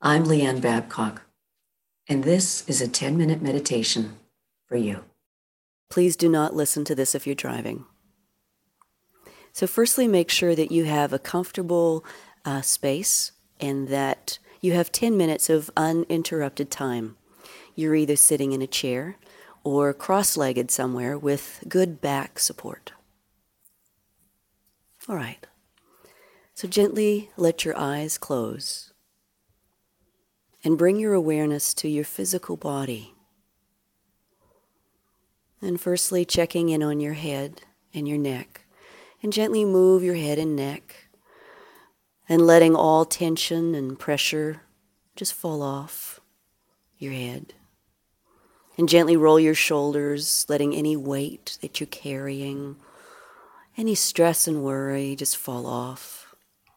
I'm Leanne Babcock, and this is a 10-minute meditation for you. Please do not listen to this if you're driving. So firstly, make sure that you have a comfortable space and that you have 10 minutes of uninterrupted time. You're either sitting in a chair or cross-legged somewhere with good back support. All right. So gently let your eyes close and bring your awareness to your physical body. And firstly, checking in on your head and your neck. And gently move your head and neck and letting all tension and pressure just fall off your head. And gently roll your shoulders, letting any weight that you're carrying, any stress and worry just fall off.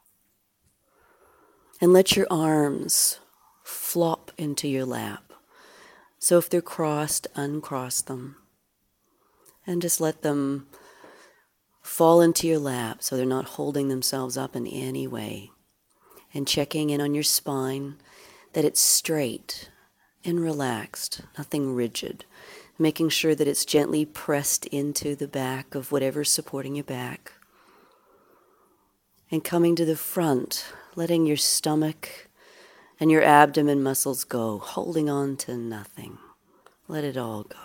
And let your arms flop into your lap. So if they're crossed, uncross them. And just let them fall into your lap so they're not holding themselves up in any way. And checking in on your spine, that it's straight and relaxed, nothing rigid. Making sure that it's gently pressed into the back of whatever's supporting your back. And coming to the front, letting your stomach and your abdomen muscles go, holding on to nothing. Let it all go.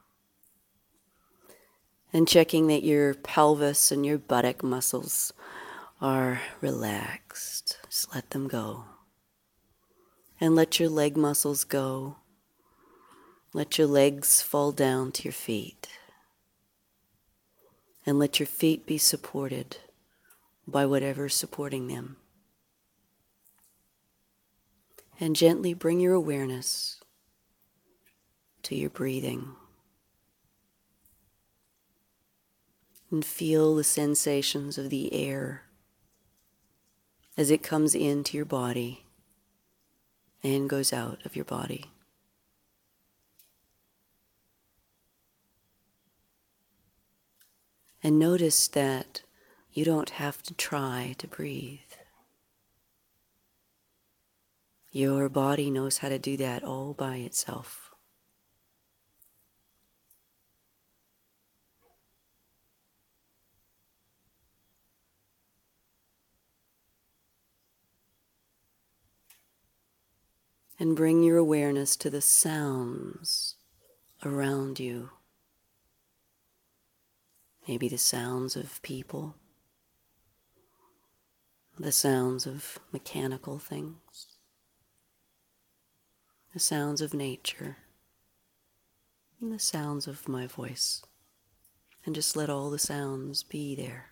And checking that your pelvis and your buttock muscles are relaxed. Just let them go. And let your leg muscles go. Let your legs fall down to your feet. And let your feet be supported by whatever's supporting them. And gently bring your awareness to your breathing. And feel the sensations of the air as it comes into your body and goes out of your body. And notice that you don't have to try to breathe. Your body knows how to do that all by itself. And bring your awareness to the sounds around you. Maybe the sounds of people, the sounds of mechanical things, the sounds of nature, and the sounds of my voice. And just let all the sounds be there.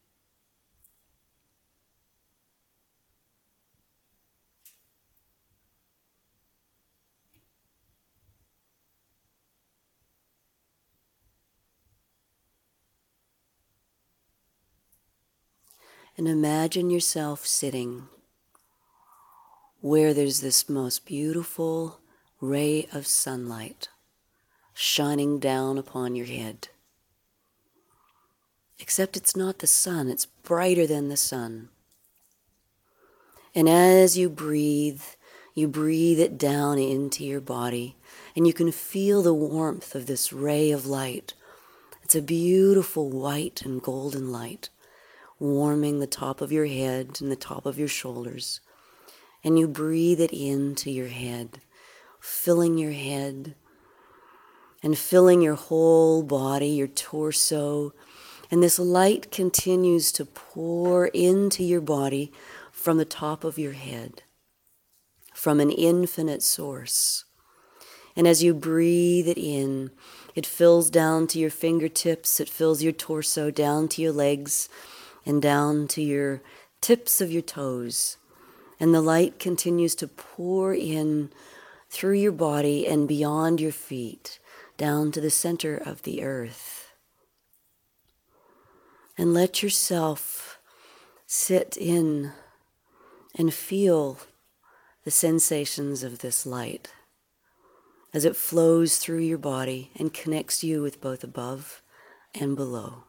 And imagine yourself sitting where there's this most beautiful ray of sunlight shining down upon your head. Except it's not the sun, it's brighter than the sun. And as you breathe it down into your body, and you can feel the warmth of this ray of light. It's a beautiful white and golden light, warming the top of your head and the top of your shoulders. And you breathe it into your head, filling your head and filling your whole body, your torso. And this light continues to pour into your body from the top of your head, from an infinite source. And as you breathe it in, it fills down to your fingertips, it fills your torso, down to your legs, and down to your tips of your toes. And the light continues to pour in through your body and beyond your feet, down to the center of the earth. And let yourself sit in and feel the sensations of this light as it flows through your body and connects you with both above and below.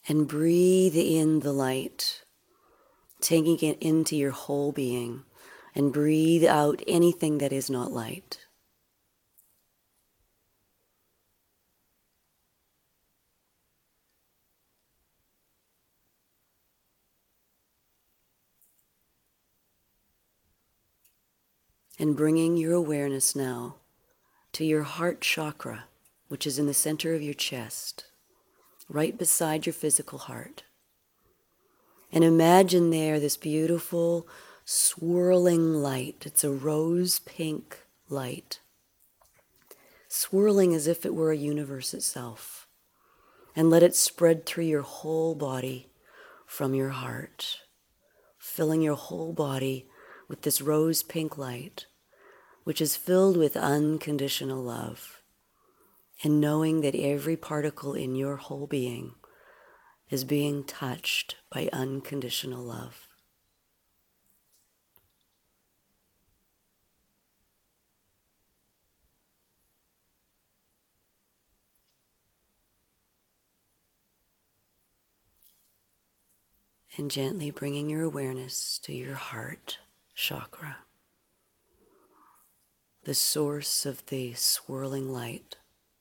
And breathe in the light, taking it into your whole being, and breathe out anything that is not light. And bringing your awareness now to your heart chakra, which is in the center of your chest, right beside your physical heart. And imagine there this beautiful swirling light. It's a rose pink light, swirling as if it were a universe itself. And let it spread through your whole body from your heart, filling your whole body with this rose pink light, which is filled with unconditional love, and knowing that every particle in your whole being is being touched by unconditional love. And gently bringing your awareness to your heart chakra, the source of the swirling light.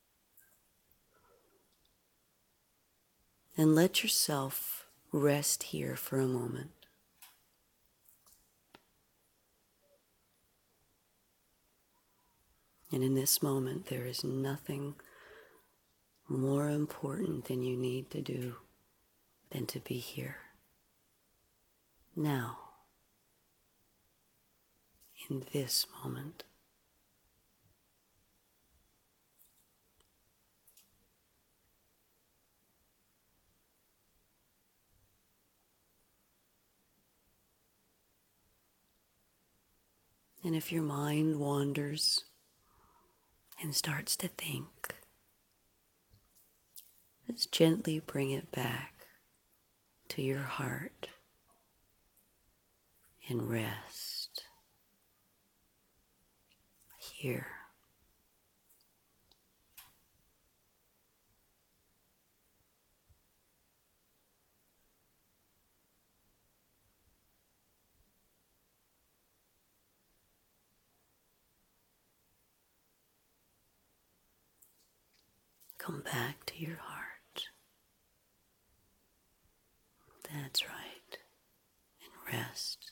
And let yourself rest here for a moment. And in this moment, there is nothing more important than you need to do than to be here. Now, in this moment. And if your mind wanders and starts to think, just gently bring it back to your heart and rest here. Come back to your heart. That's right. And rest.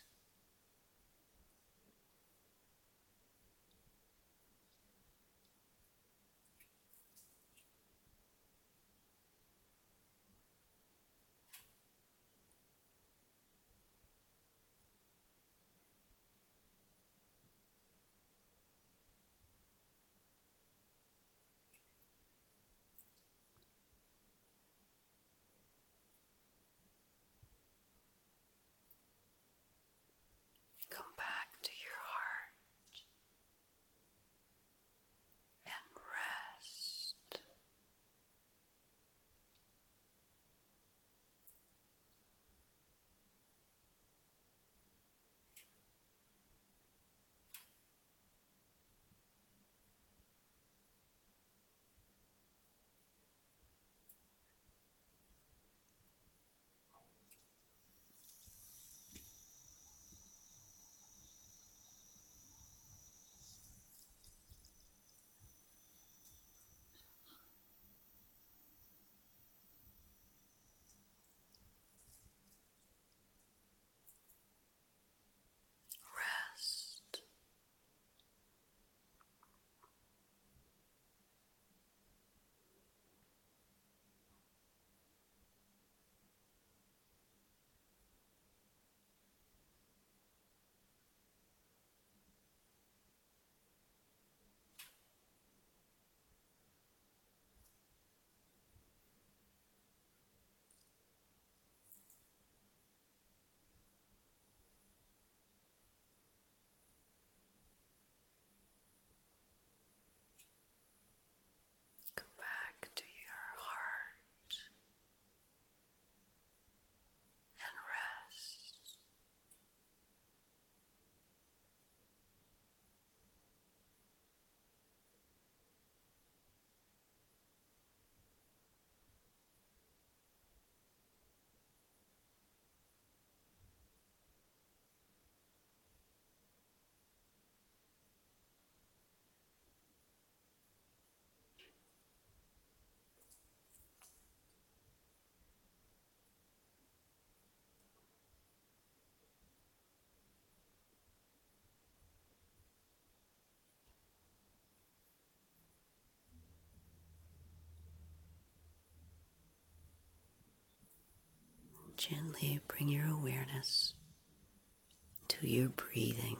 Gently bring your awareness to your breathing.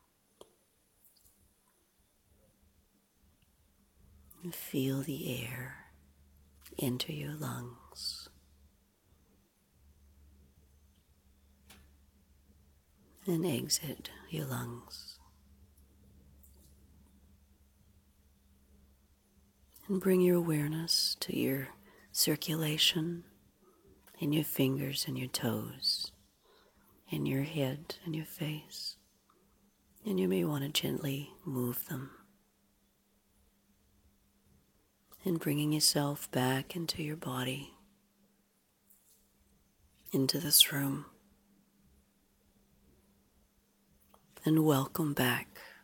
And feel the air enter your lungs and exit your lungs. And bring your awareness to your circulation in your fingers and your toes, in your head and your face. And you may want to gently move them. And bringing yourself back into your body, into this room. And welcome back